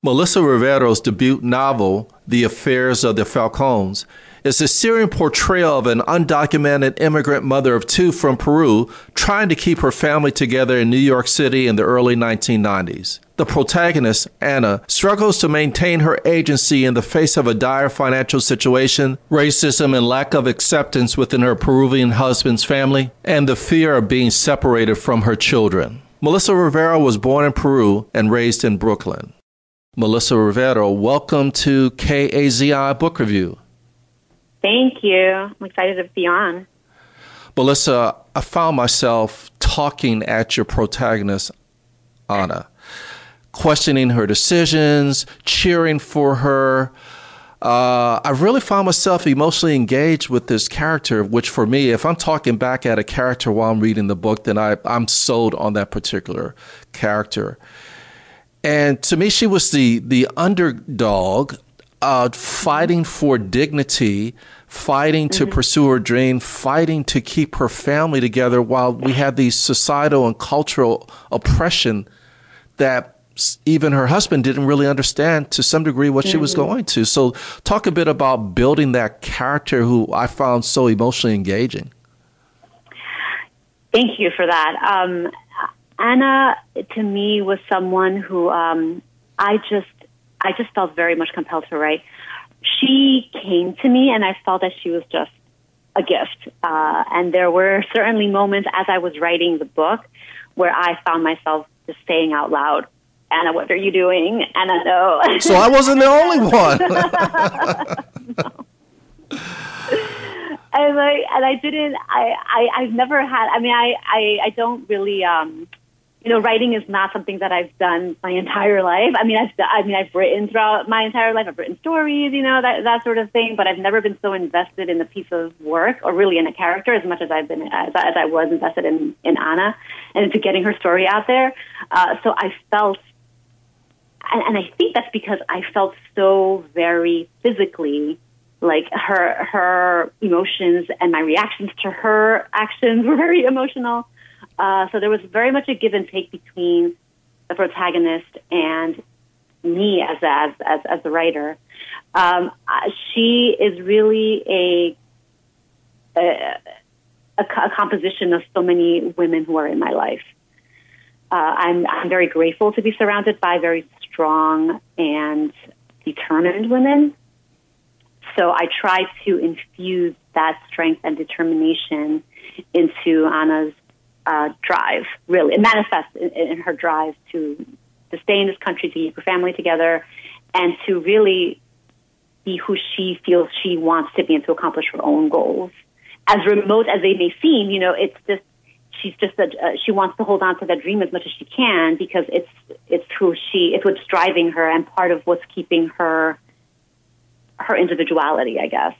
Melissa Rivero's debut novel, The Affairs of the Falcones, is a searing portrayal of an undocumented immigrant mother of two from Peru trying to keep her family together in New York City in the early 1990s. The protagonist, Anna, struggles to maintain her agency in the face of a dire financial situation, racism and lack of acceptance within her Peruvian husband's family, and the fear of being separated from her children. Melissa Rivero was born in Peru and raised in Brooklyn. Melissa Rivero, welcome to KAZI Book Review. Thank you. I'm excited to be on. Melissa, I found myself talking at your protagonist, Anna, questioning her decisions, cheering for her. I really found myself emotionally engaged with this character, which for me, if I'm talking back at a character while I'm reading the book, then I'm sold on that particular character. And to me, she was the underdog, fighting for dignity, fighting to pursue her dream, fighting to keep her family together while we had these societal and cultural oppression that even her husband didn't really understand to some degree what she was going to. So talk a bit about building that character who I found so emotionally engaging. Thank you for that. Anna, to me, was someone who I just felt very much compelled to write. She came to me, and I felt that she was just a gift. And there were certainly moments as I was writing the book where I found myself just saying out loud, "Anna, what are you doing? Anna, no." So I wasn't the only one. No. I've never had. I mean, I don't really. Writing is not something that I've done my entire life. I've written throughout my entire life. I've written stories, that sort of thing. But I've never been so invested in a piece of work or really in a character as much as I was invested in Anna and into getting her story out there. So I felt, and I think that's because I felt so very physically like her emotions and my reactions to her actions were very emotional. So there was very much a give and take between the protagonist and me as the writer. She is really a composition of so many women who are in my life. I'm very grateful to be surrounded by very strong and determined women. So I try to infuse that strength and determination into Anna's drive, really. It manifests in her drive to stay in this country, to keep her family together, and to really be who she feels she wants to be and to accomplish her own goals. As remote as they may seem, it's just, she wants to hold on to that dream as much as she can because it's what's driving her and part of what's keeping her individuality, I guess.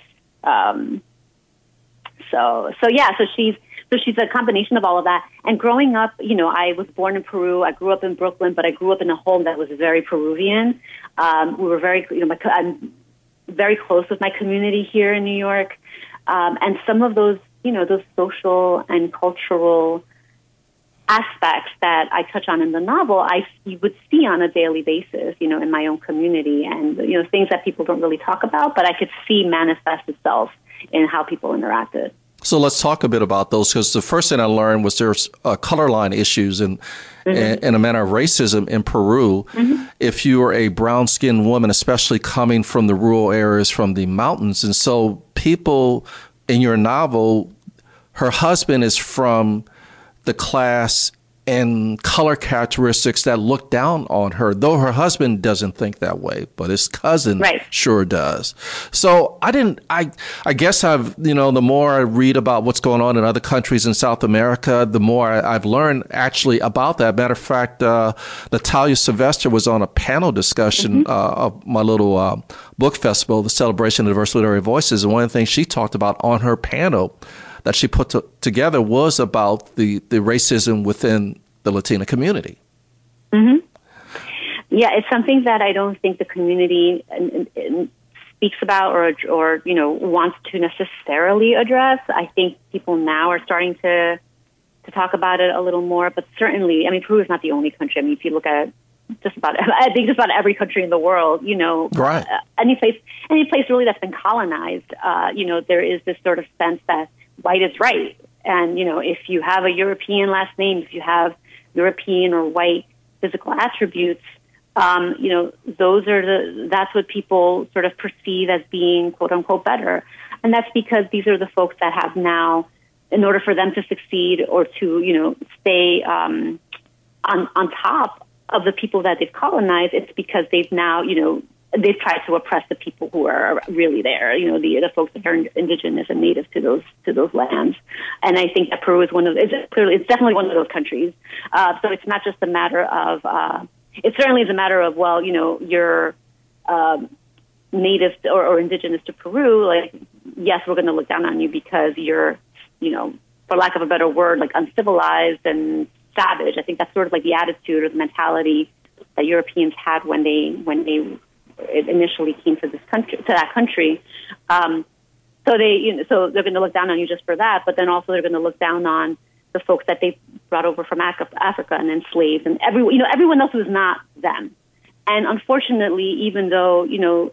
So she's a combination of all of that. And growing up, I was born in Peru. I grew up in Brooklyn, but I grew up in a home that was very Peruvian. We were very, I'm very close with my community here in New York. And some of those social and cultural aspects that I touch on in the novel, you would see on a daily basis, in my own community, and things that people don't really talk about, but I could see manifest itself in how people interacted. So let's talk a bit about those, because the first thing I learned was there's color line issues and a manner of racism in Peru. If you are a brown-skinned woman, especially coming from the rural areas, from the mountains. And so people in your novel, her husband is from the class and color characteristics that look down on her, though her husband doesn't think that way, but his cousin sure does. So I guess the more I read about what's going on in other countries in South America, the more I've learned actually about that. Matter of fact, Natalia Sylvester was on a panel discussion of my little book festival, the Celebration of Diverse Literary Voices. And one of the things she talked about on her panel that she put together was about the racism within the Latina community. Yeah, it's something that I don't think the community speaks about or wants to necessarily address. I think people now are starting to talk about it a little more, but certainly, Peru is not the only country. If you look at just about every country in the world, Right. Any place really that's been colonized, there is this sort of sense that white is right. And, if you have a European last name, if you have European or white physical attributes, that's what people sort of perceive as being quote unquote better. And that's because these are the folks that have now, in order for them to succeed or to, stay on top of the people that they've colonized, it's because they've now, they've tried to oppress the people who are really there, the folks that are indigenous and native to those lands. And I think that Peru is it's definitely one of those countries. So it's not just a matter of, it certainly is a matter of, well, you're native or indigenous to Peru, like, yes, we're going to look down on you because you're, for lack of a better word, like uncivilized and savage. I think that's sort of like the attitude or the mentality that Europeans had when they initially came to that country. So they're going to look down on you just for that, but then also they're going to look down on the folks that they brought over from Africa and enslaved and everyone else who's not them. And unfortunately, even though,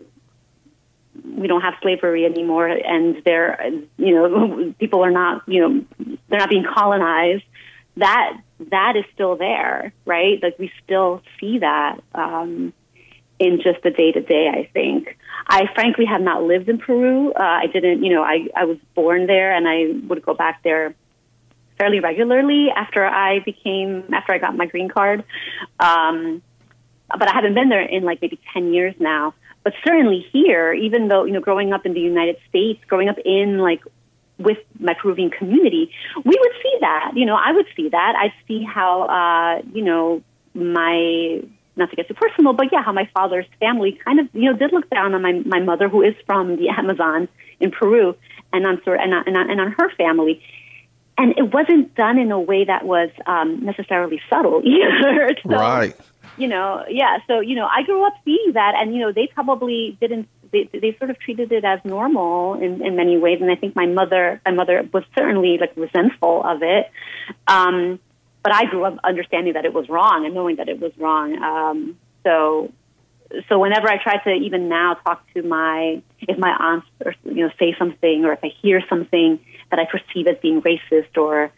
we don't have slavery anymore and people are not, they're not being colonized, that is still there, right? Like we still see that, in just the day-to-day, I think. I frankly have not lived in Peru. I didn't, I was born there and I would go back there fairly regularly after I got my green card. But I haven't been there in like maybe 10 years now. But certainly here, even though, growing up in the United States, growing up in like with my Peruvian community, we would see that, I would see that. I'd see how, not to get too personal, but yeah, how my father's family kind of, did look down on my mother, who is from the Amazon in Peru, and on her family. And it wasn't done in a way that was necessarily subtle either. So, right. Yeah. So, I grew up seeing that, and, they probably didn't, they sort of treated it as normal in many ways. And I think my mother was certainly like resentful of it. But I grew up understanding that it was wrong and knowing that it was wrong. So whenever I try to even now talk to if my aunts or say something, or if I hear something that I perceive as being racist or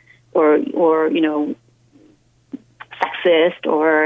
sexist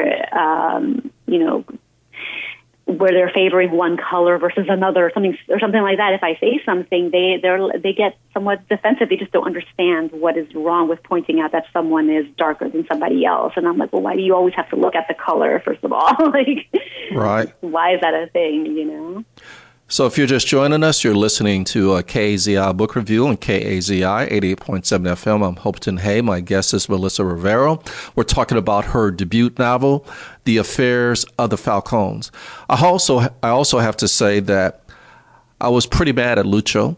or where they're favoring one color versus another or something like that, if I say something, they get somewhat defensive. They just don't understand what is wrong with pointing out that someone is darker than somebody else. And I'm like, well, why do you always have to look at the color, first of all? Like, right. Why is that a thing, So if you're just joining us, you're listening to KAZI Book Review on KAZI 88.7 FM. I'm Hopeton Hay. My guest is Melissa Rivero. We're talking about her debut novel, The Affairs of the Falcons. I also have to say that I was pretty mad at Lucho,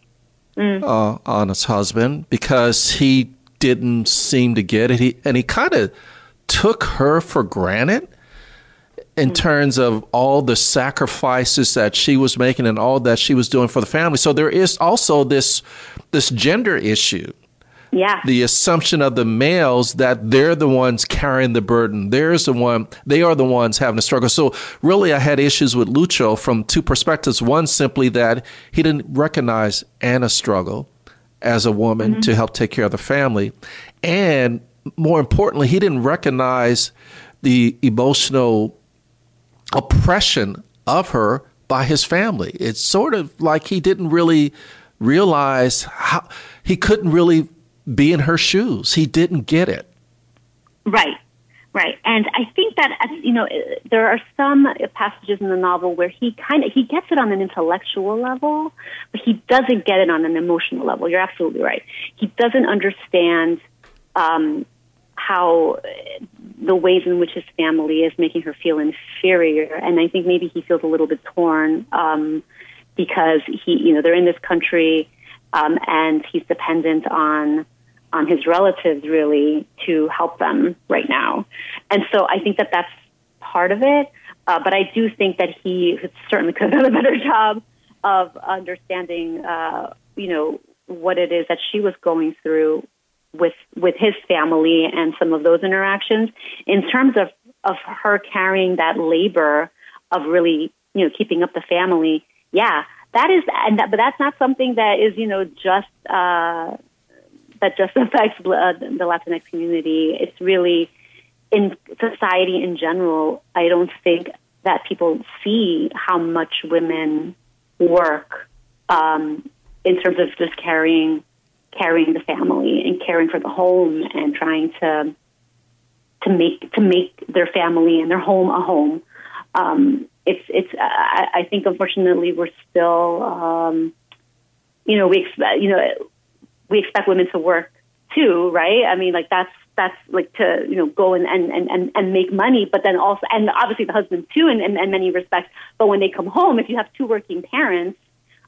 on his husband, because he didn't seem to get it. He kind of took her for granted in terms of all the sacrifices that she was making and all that she was doing for the family. So there is also this gender issue. Yeah. The assumption of the males that they're the ones carrying the burden. They are the ones having to struggle. So really I had issues with Lucho from two perspectives. One, simply that he didn't recognize Anna's struggle as a woman to help take care of the family. And more importantly, he didn't recognize the emotional oppression of her by his family. It's sort of like he didn't really realize how he couldn't really be in her shoes. He didn't get it. Right. And I think that, there are some passages in the novel where he gets it on an intellectual level, but he doesn't get it on an emotional level. You're absolutely right. He doesn't understand how the ways in which his family is making her feel inferior. And I think maybe he feels a little bit torn because they're in this country and he's dependent on his relatives really to help them right now. And so I think that that's part of it. But I do think that he certainly could have done a better job of understanding, what it is that she was going through with his family and some of those interactions. In terms her carrying that labor of really, keeping up the family. Yeah, but that's not something that is, just that just affects the Latinx community. It's really in society in general. I don't think that people see how much women work in terms of just carrying the family and caring for the home and trying to make their family and their home a home. I think unfortunately we're still we expect women to work too, right? I mean, like that's like to go and make money, but then also, and obviously the husband too in many respects. But when they come home, if you have two working parents,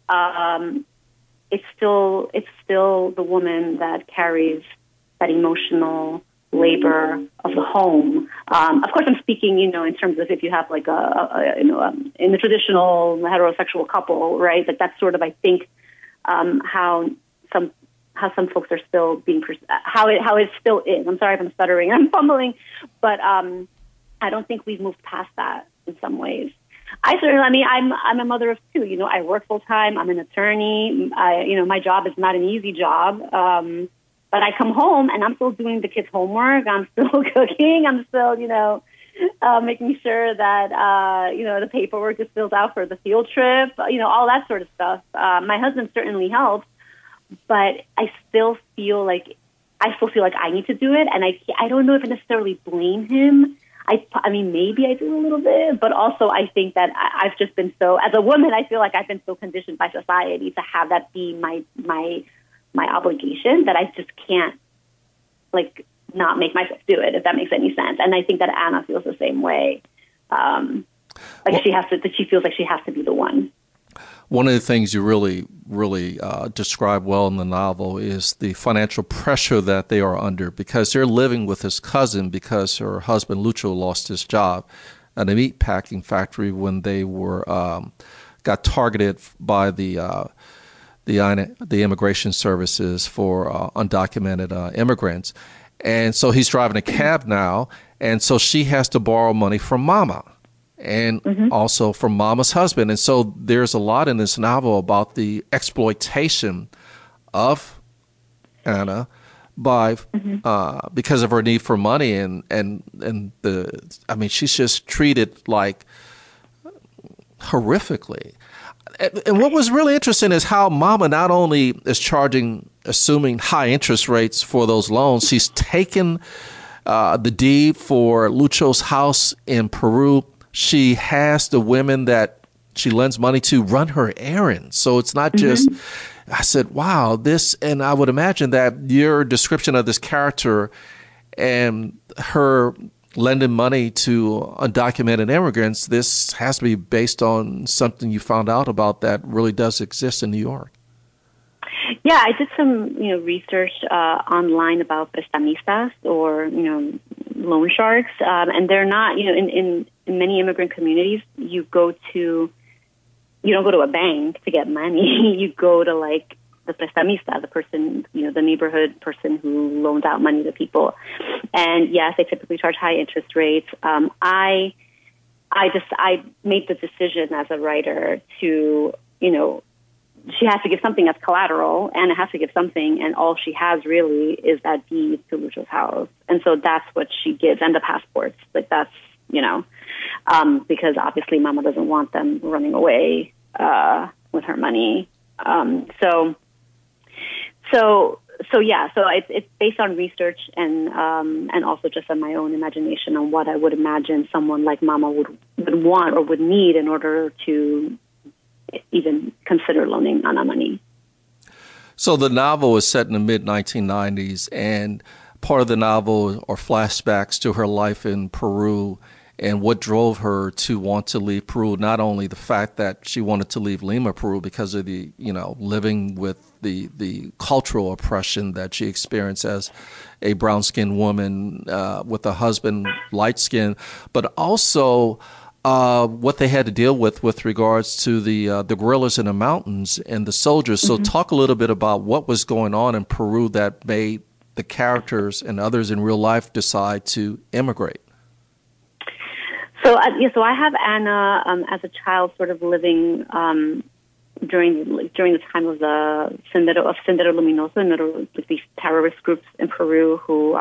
it's still the woman that carries that emotional labor of the home. Of course, I'm speaking, in terms of if you have like in the traditional heterosexual couple, right? Like that's sort of, I think, how some folks are still being how it still is. I'm sorry if I'm stuttering, I'm fumbling, but I don't think we've moved past that in some ways. I'm a mother of two. I work full time. I'm an attorney. My job is not an easy job. But I come home and I'm still doing the kids' homework. I'm still cooking. I'm still, making sure that, the paperwork is filled out for the field trip, all that sort of stuff. My husband certainly helps, but I still feel like I need to do it. And I don't know if I necessarily blame him. I mean, maybe I do a little bit, but also I think that I've just been as a woman, I feel like I've been so conditioned by society to have that be my obligation that I just can't not make myself do it, if that makes any sense. And I think that Anna feels the same way. She feels like she has to be the one. One of the things you really, really describe well in the novel is the financial pressure that they are under because they're living with his cousin because her husband, Lucho, lost his job at a meat packing factory when they were got targeted by the immigration services for undocumented immigrants. And so he's driving a cab now, and so she has to borrow money from Mama. And also from Mama's husband. And so there's a lot in this novel about the exploitation of Anna by because of her need for money she's just treated like horrifically. And what was really interesting is how Mama not only is assuming high interest rates for those loans, she's taken the deed for Lucho's house in Peru. She has the women that she lends money to run her errands. So it's not just, I said, wow, this, and I would imagine that your description of this character and her lending money to undocumented immigrants, this has to be based on something you found out about that really does exist in New York. Yeah, I did some, research online about prestamistas or, loan sharks. And they're not, in many immigrant communities, you don't go to a bank to get money. You go to the prestamista, the person, the neighborhood person who loans out money to people. And yes, they typically charge high interest rates. I made the decision as a writer to, she has to give something as collateral, and it has to give something, and all she has really is that deed to Lucho's house. And so that's what she gives, and the passports. That's, because obviously Mama doesn't want them running away with her money. So it's based on research and also just on my own imagination on what I would imagine someone like Mama would want or would need in order to even consider loaning Anna money. So the novel is set in the mid-1990s, and part of the novel are flashbacks to her life in Peru and what drove her to want to leave Peru. Not only the fact that she wanted to leave Lima, Peru, because of the, living with the cultural oppression that she experienced as a brown-skinned woman with a husband, light-skinned, but also what they had to deal with regards to the guerrillas in the mountains and the soldiers. So talk a little bit about what was going on in Peru that made the characters and others in real life decide to immigrate. So I have Anna as a child, sort of living during the time of the Sendero Luminoso, and there were these terrorist groups in Peru who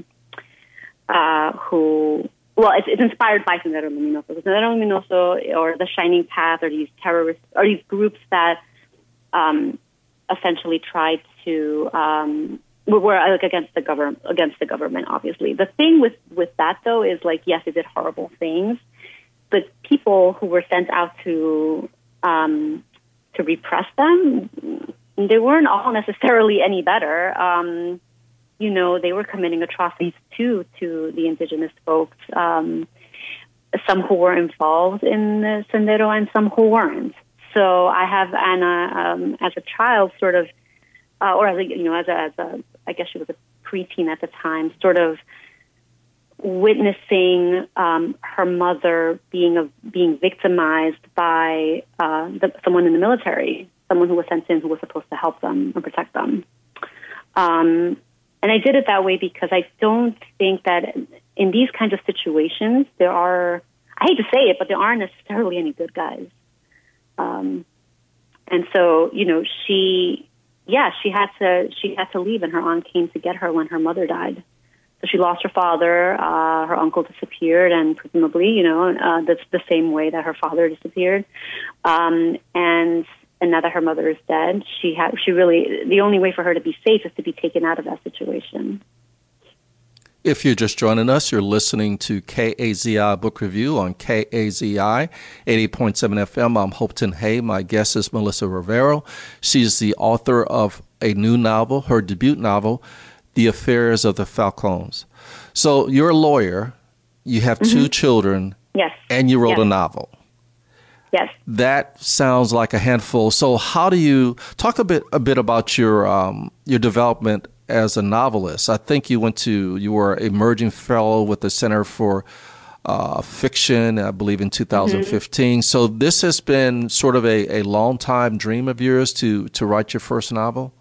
well, it's inspired by Sendero Luminoso. Sendero Luminoso or the Shining Path, or these terrorists, or these groups that essentially tried to were like against the government. Obviously, the thing with that though is, like, yes, it did horrible things, but people who were sent out to repress them, they weren't all necessarily any better. They were committing atrocities too to the indigenous folks. Some who were involved in the Sendero and some who weren't. So I have Anna as a child, sort of, or as a I guess she was a preteen at the time, sort of witnessing her mother being victimized by someone in the military, someone who was sent in who was supposed to help them and protect them. And I did it that way because I don't think that in these kinds of situations I hate to say it, but there aren't necessarily any good guys. And so, she had to leave, and her aunt came to get her when her mother died. So she lost her father, her uncle disappeared, and presumably, that's the same way that her father disappeared. And now that her mother is dead, the only way for her to be safe is to be taken out of that situation. If you're just joining us, you're listening to KAZI Book Review on KAZI 88.7 FM. I'm Hopeton Hay. My guest is Melissa Rivero. She's the author of a new novel, her debut novel, The Affairs of the Falcons. So you're a lawyer, you have two children, yes, and you wrote a novel. Yes. That sounds like a handful. So how do you talk a bit about your development as a novelist? I think you were an emerging fellow with the Center for Fiction, I believe in 2015. So this has been sort of a long time dream of yours to write your first novel?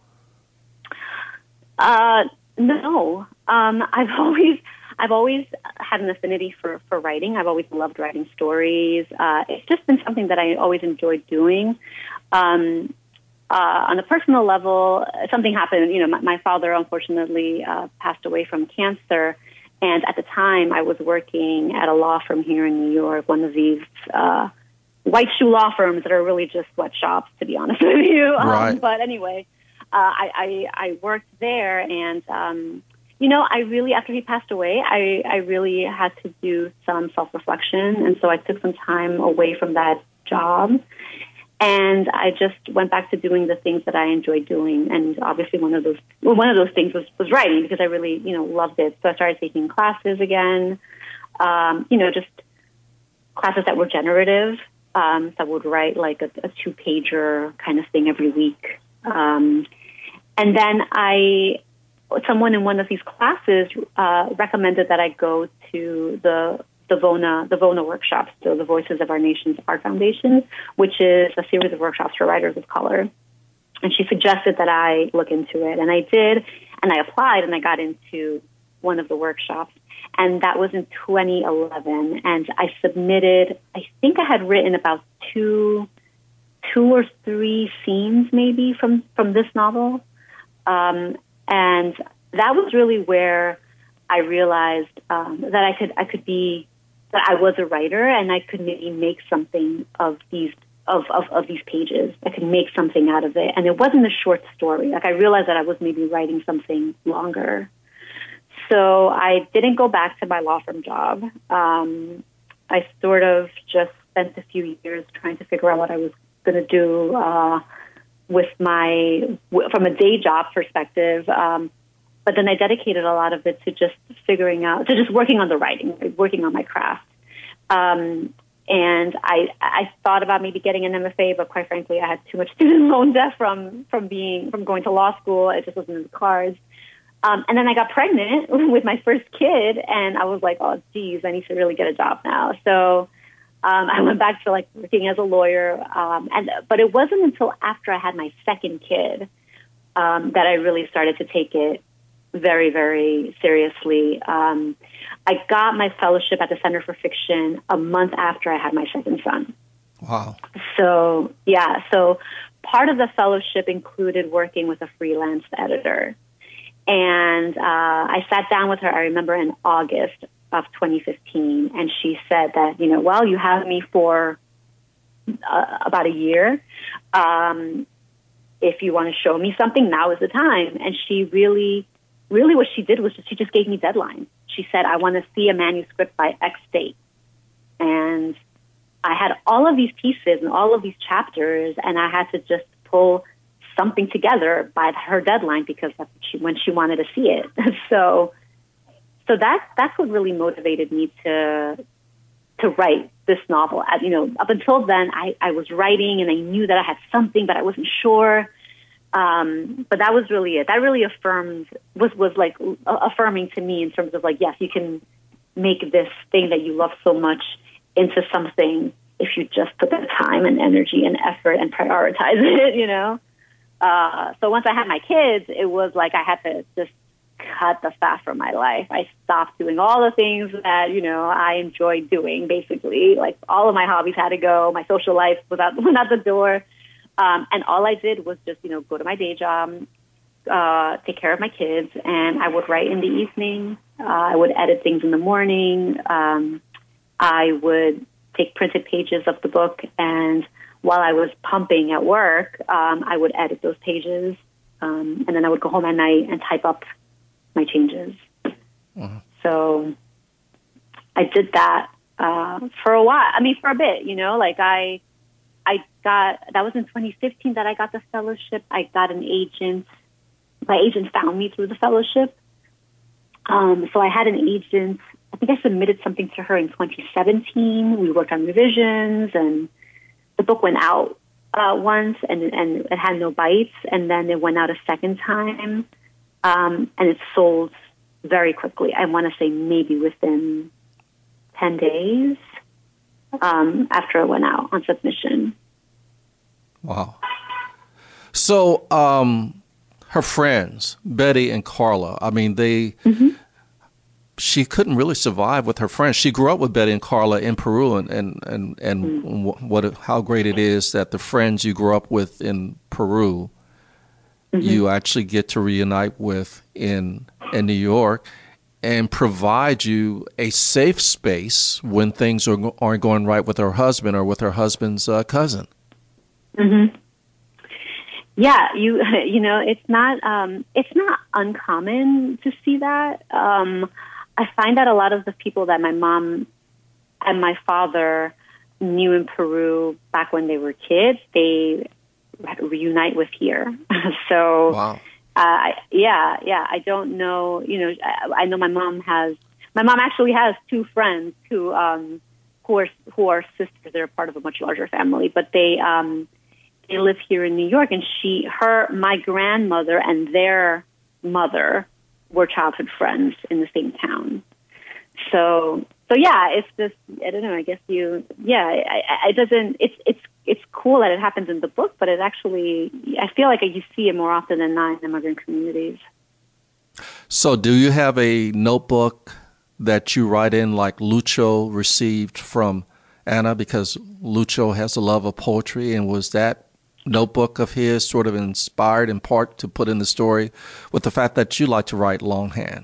No. I've always had an affinity for writing. I've always loved writing stories. It's just been something that I always enjoyed doing. On a personal level, something happened. My father, unfortunately, passed away from cancer. And at the time, I was working at a law firm here in New York, one of these white shoe law firms that are really just sweatshops, to be honest with you. Right. But anyway, I worked there, and I really, after he passed away, I really had to do some self-reflection, and so I took some time away from that job, and I just went back to doing the things that I enjoyed doing, and obviously one of those things was writing, because I really, loved it. So I started taking classes again, just classes that were generative, so I would write like a 2-pager kind of thing every week, and then someone in one of these classes recommended that I go to the VONA workshops, so the Voices of Our Nation's Art Foundation, which is a series of workshops for writers of color. And she suggested that I look into it, and I did, and I applied, and I got into one of the workshops, and that was in 2011. And I submitted, I think I had written about two or three scenes maybe from this novel. And that was really where I realized that I was a writer, and I could maybe make something of these pages. I could make something out of it, and it wasn't a short story. Like, I realized that I was maybe writing something longer. So I didn't go back to my law firm job. I sort of just spent a few years trying to figure out what I was going to do from a day job perspective. But then I dedicated a lot of it to just working on the writing, working on my craft. And I thought about maybe getting an MFA, but quite frankly, I had too much student loan debt from going to law school. It just wasn't in the cards. And then I got pregnant with my first kid, and I was like, oh, geez, I need to really get a job now. So I went back to working as a lawyer. But it wasn't until after I had my second kid that I really started to take it very, very seriously. I got my fellowship at the Center for Fiction a month after I had my second son. Wow. So, yeah. So part of the fellowship included working with a freelance editor. And I sat down with her, I remember, in August of 2015. And she said that, well, you have me for about a year. If you want to show me something, now is the time. And she really what she did was she just gave me deadlines. She said, I want to see a manuscript by X date. And I had all of these pieces and all of these chapters, and I had to just pull something together by her deadline because that's when she wanted to see it. So that's what really motivated me to write this novel. Up until then, I was writing and I knew that I had something, but I wasn't sure. But that was really it. That really was like affirming to me in terms of like, yes, you can make this thing that you love so much into something if you just put the time and energy and effort and prioritize it, So once I had my kids, it was like I had to just cut the fat from my life. I stopped doing all the things that, I enjoyed doing, basically. Like all of my hobbies had to go. My social life went out the door. And all I did was just, go to my day job, take care of my kids, and I would write in the evening. I would edit things in the morning. I would take printed pages of the book, and while I was pumping at work, I would edit those pages, and then I would go home at night and type up my changes. Mm-hmm. So I did that for a while. For a bit, that was in 2015 that I got the fellowship. I got an agent. My agent found me through the fellowship. So I had an agent. I think I submitted something to her in 2017. We worked on revisions, and the book went out once, and it had no bites. And then it went out a second time, and it sold very quickly. I want to say maybe within 10 days after it went out on submission. Wow. So her friends, Betty and Carla, she couldn't really survive with her friends. She grew up with Betty and Carla in Peru, and how great it is that the friends you grew up with in Peru, you actually get to reunite with in New York and provide you a safe space when things aren't going right with her husband or with her husband's cousin. Mm-hmm. Yeah, it's not uncommon to see that. I find that a lot of the people that my mom and my father knew in Peru back when they were kids, they reunite with here. So, wow. I don't know. I know my mom actually has two friends who are sisters. They're part of a much larger family, but they live here in New York, and my grandmother and their mother were childhood friends in the same town. So yeah, it's just, I don't know, I guess it's cool that it happens in the book, but it actually, I feel like you see it more often than not in immigrant communities. So do you have a notebook that you write in like Lucho received from Anna, because Lucho has a love of poetry, and was that notebook of his sort of inspired in part to put in the story with the fact that you like to write longhand?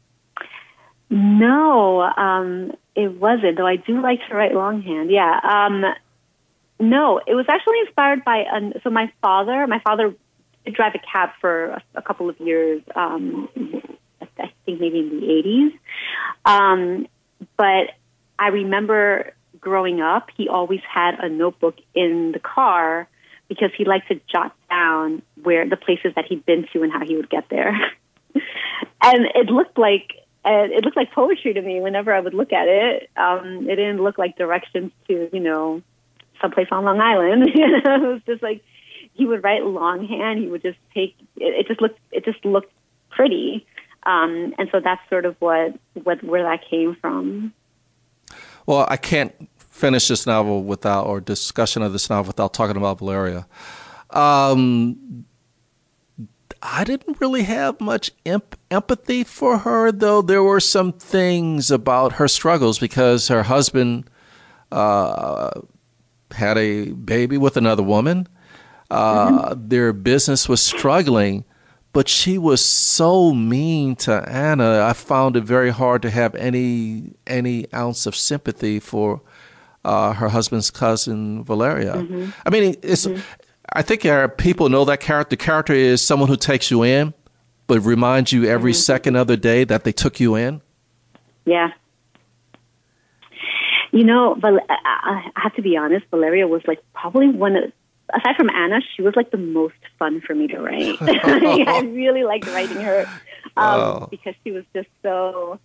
No, it wasn't, though I do like to write longhand. Yeah. No, it was actually inspired by, so my father did drive a cab for a couple of years, I think maybe in the 80s. But I remember growing up, he always had a notebook in the car because he liked to jot down where the places that he'd been to and how he would get there. And it looked like poetry to me whenever I would look at it. It didn't look like directions to, someplace on Long Island. It was just like he would write longhand. He would just take it. Just looked pretty, and so that's sort of where that came from. Well, I can't finish this novel or discussion of this novel without talking about Valeria. I didn't really have much empathy for her, though there were some things about her struggles because her husband had a baby with another woman. Their business was struggling, but she was so mean to Anna. I found it very hard to have any ounce of sympathy for her husband's cousin, Valeria. I mean, I think people know that character. The character is someone who takes you in, but reminds you every second of the day that they took you in. Yeah. You know, I have to be honest, Valeria was like probably aside from Anna, she was like the most fun for me to write. I really liked writing her because she was just so,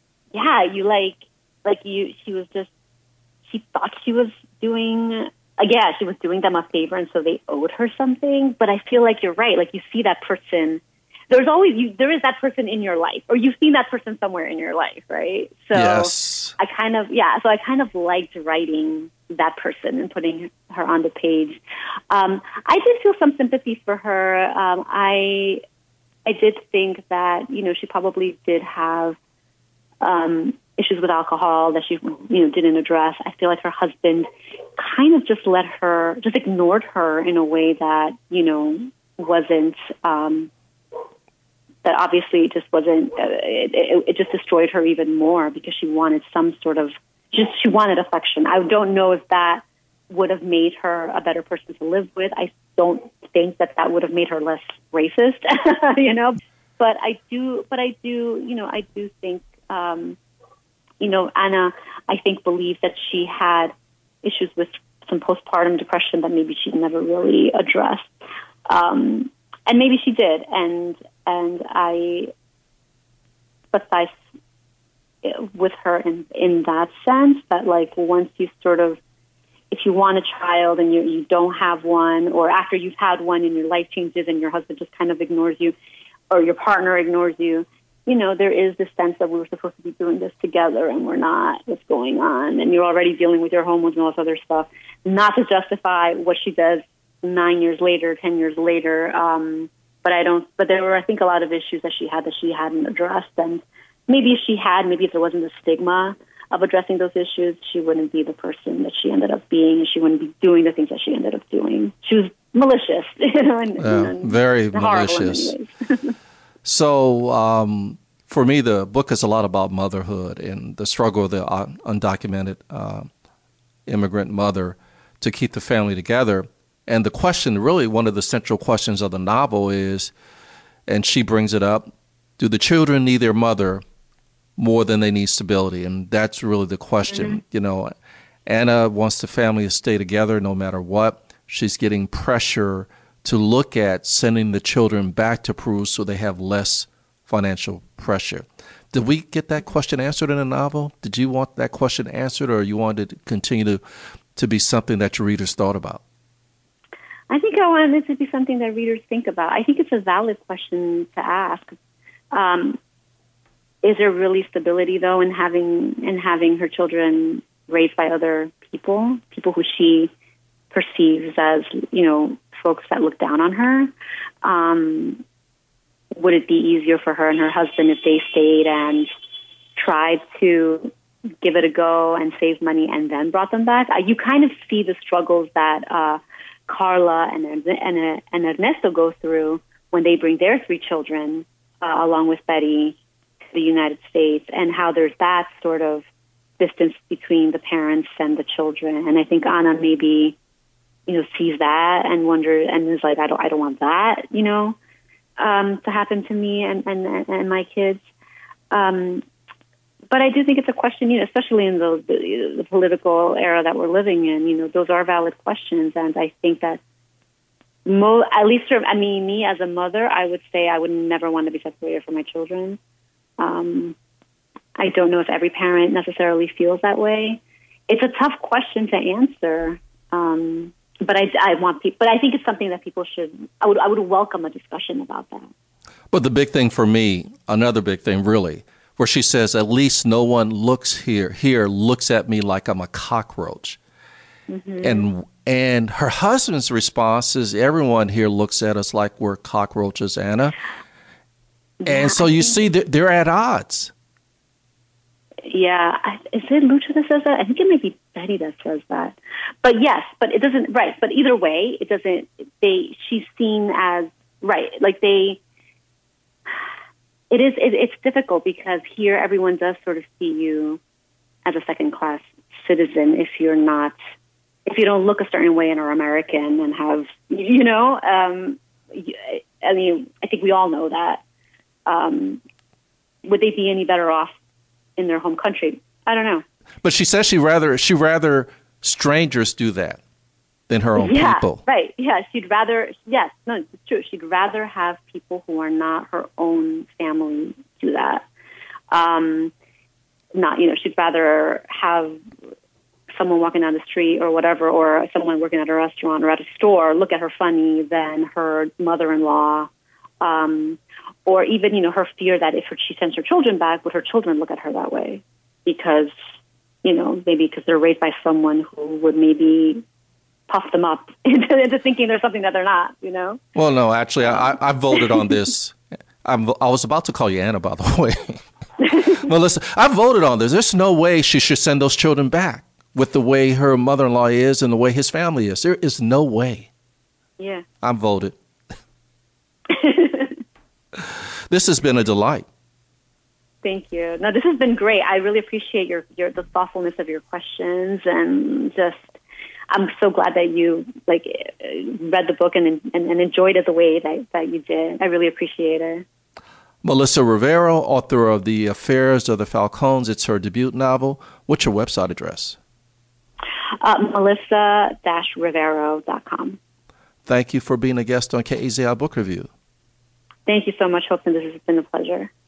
she thought she was doing, she was doing them a favor, and so they owed her something. But I feel like you're right. Like, you see that person. There is that person in your life, or you've seen that person somewhere in your life, right? So yes. I kind of liked writing that person and putting her on the page. I did feel some sympathy for her. I did think that, she probably did have issues with alcohol that she, didn't address. I feel like her husband kind of just ignored her in a way that, wasn't, that obviously just wasn't, it just destroyed her even more because she wanted she wanted affection. I don't know if that would have made her a better person to live with. I don't think that would have made her less racist, but I do think, Anna, I think, believed that she had issues with some postpartum depression that maybe she never really addressed. And maybe she did. And I sympathize with her in that sense, that like once you sort of, if you want a child and you don't have one, or after you've had one and your life changes and your husband just kind of ignores you, or your partner ignores you, there is this sense that we were supposed to be doing this together and we're not. What's going on? And you're already dealing with your hormones and all this other stuff. Not to justify what she does 9 years later, 10 years later. But there were, I think, a lot of issues that she hadn't addressed. And maybe if there wasn't the stigma of addressing those issues, she wouldn't be the person that she ended up being, and she wouldn't be doing the things that she ended up doing. She was malicious, and very malicious. So, for me, the book is a lot about motherhood and the struggle of the undocumented immigrant mother to keep the family together. And the question, really one of the central questions of the novel is, and she brings it up, do the children need their mother more than they need stability? And that's really the question. Anna wants the family to stay together no matter what. She's getting pressure to look at sending the children back to Peru so they have less financial pressure. Did we get that question answered in the novel? Did you want that question answered, or you wanted it to continue to be something that your readers thought about? I think I wanted it to be something that readers think about. I think it's a valid question to ask. Is there really stability, though, in having her children raised by other people who she perceives as, folks that look down on her? Would it be easier for her and her husband if they stayed and tried to give it a go and save money and then brought them back? You kind of see the struggles that Carla and Ernesto go through when they bring their 3 children along with Betty to the United States, and how there's that sort of distance between the parents and the children. And I think Anna maybe, sees that and wonders and is like, I don't want that, to happen to me and my kids. But I do think it's a question, especially in the political era that we're living in. Those are valid questions, and I think that me as a mother, I would say I would never want to be separated from my children. I don't know if every parent necessarily feels that way. It's a tough question to answer, but I think it's something that people should. I would welcome a discussion about that. But the big thing for me, another big thing, really, where she says, at least no one looks at me like I'm a cockroach. And her husband's response is, everyone here looks at us like we're cockroaches, Anna. And so you see that they're at odds. Yeah. Is it Lucha that says that? I think it might be Betty that says that. But yes, but it doesn't, right. But either way, it doesn't, she's seen as, right, like it's difficult because here everyone does sort of see you as a second-class citizen if you don't look a certain way and are American and have, I mean, I think we all know that. Would they be any better off in their home country? I don't know. But she says she rather strangers do that than her own people. Right. Yeah. It's true. She'd rather have people who are not her own family do that. She'd rather have someone walking down the street or whatever, or someone working at a restaurant or at a store look at her funny than her mother-in-law. Or even, her fear that if she sends her children back, would her children look at her that way? Because, maybe because they're raised by someone who would maybe puff them up into thinking there's something that they're not, Well, no, actually, I voted on this. I was about to call you Anna, by the way. Melissa, I voted on this. There's no way she should send those children back with the way her mother-in-law is and the way his family is. There is no way. Yeah. I voted. This has been a delight. Thank you. No, this has been great. I really appreciate the thoughtfulness of your questions, and I'm so glad that you read the book and enjoyed it the way that you did. I really appreciate it. Melissa Rivero, author of The Affairs of the Falcones. It's her debut novel. What's your website address? Melissa-Rivero.com. Thank you for being a guest on KEZI Book Review. Thank you so much, Hope, and this has been a pleasure.